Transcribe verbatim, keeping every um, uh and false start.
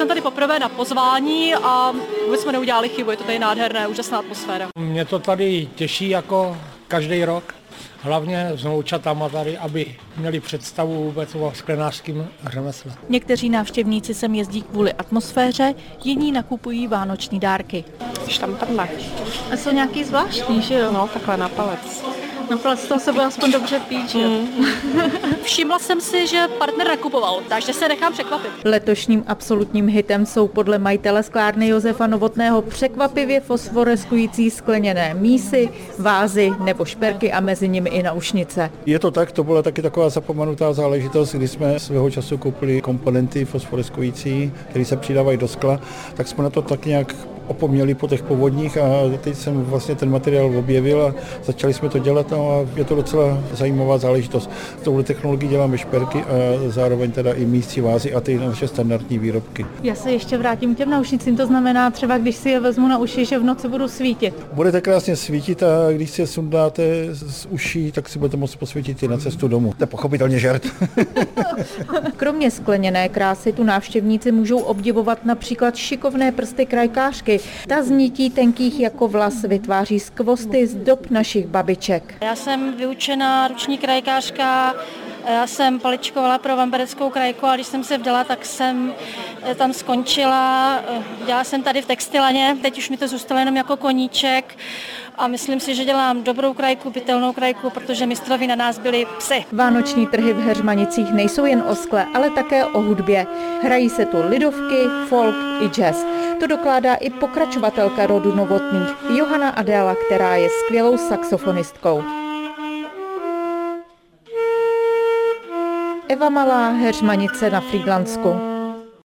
jsem tady poprvé na pozvání a vůbec jsme neudělali chybu, je to tady nádherné, úžasná atmosféra. Mě to tady těší jako každý rok, hlavně s vnoučatama tady, aby měli představu vůbec o sklenářském řemesle. Někteří návštěvníci sem jezdí kvůli atmosféře, jiní nakupují vánoční dárky. Štamprle. A jsou nějaký zvláštní, že jo? No, takhle na palec. Na palec toho se bude aspoň dobře pít, že jo? Mm. Všimla jsem si, že partner nakupoval, takže se nechám překvapit. Letošním absolutním hitem jsou podle majitele sklárny Josefa Novotného překvapivě fosforeskující skleněné mísy, vázy nebo šperky a mezi nimi i naušnice. Je to tak, to byla taky taková zapomenutá záležitost, kdy jsme svého času koupili komponenty fosforeskující, které se přidávají do skla, tak jsme na to tak nějak opomněli po těch povodních a teď jsem vlastně ten materiál objevil a začali jsme to dělat a je to docela zajímavá záležitost. S touhle technologií děláme šperky a zároveň teda i místní vázy a ty naše standardní výrobky. Já se ještě vrátím k těm naušnicím, to znamená třeba, když si je vezmu na uši, že v noci budu svítit. Budete krásně svítit a když si je sundáte z uší, tak si budete moct posvítit i na cestu domů. To je pochopitelně žert. Kromě skleněné krásy tu návštěvníci můžou obdivovat například šikovné prsty krajkářky. Ta z nití tenkých jako vlas vytváří skvosty z dob našich babiček. Já jsem vyučená ruční krajkářka, já jsem paličkovala pro vambereckou krajku a když jsem se vdala, tak jsem tam skončila. Dělala jsem tady v textilaně, teď už mi to zůstalo jenom jako koníček a myslím si, že dělám dobrou krajku, pitelnou krajku, protože mistrovi na nás byli psy. Vánoční trhy v Heřmanicích nejsou jen o skle, ale také o hudbě. Hrají se tu lidovky, folk i jazz. To dokládá i pokračovatelka rodu Novotných, Johana Adéla, která je skvělou saxofonistkou. Eva Malá, Heřmanice na Frýdlansku.